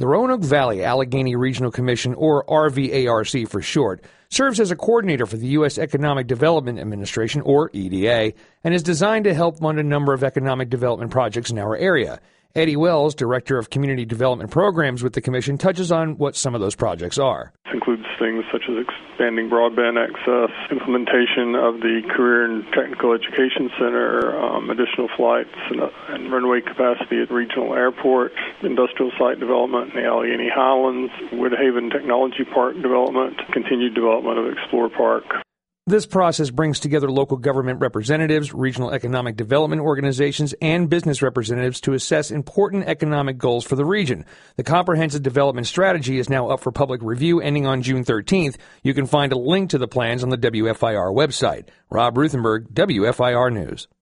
The Roanoke Valley Allegheny Regional Commission, or RVARC for short, serves as a coordinator for the U.S. Economic Development Administration, or EDA, and is designed to help fund a number of economic development projects in our area. Eddie Wells, Director of Community Development Programs with the Commission, touches on what some of those projects are. This includes things such as expanding broadband access, implementation of the Career and Technical Education Center, additional flights and runway capacity at regional airports, industrial site development in the Allegheny Highlands, Woodhaven Technology Park development, continued development of Explore Park. This process brings together local government representatives, regional economic development organizations, and business representatives to assess important economic goals for the region. The comprehensive development strategy is now up for public review ending on June 13th. You can find a link to the plans on the WFIR website. Rob Ruthenberg, WFIR News.